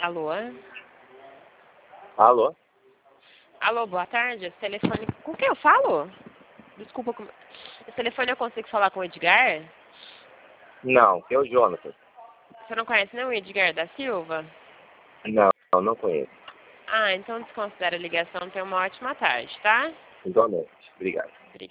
Alô? Alô? Alô, boa tarde. Esse telefone... Com quem eu falo? Desculpa. Esse telefone eu consigo falar com o Edgar? Não, que é o Jonathan. Você não conhece nem o Edgar da Silva? Não, não conheço. Ah, então desconsidera a ligação. Tenha uma ótima tarde, tá? Igualmente. Obrigado. Obrigada.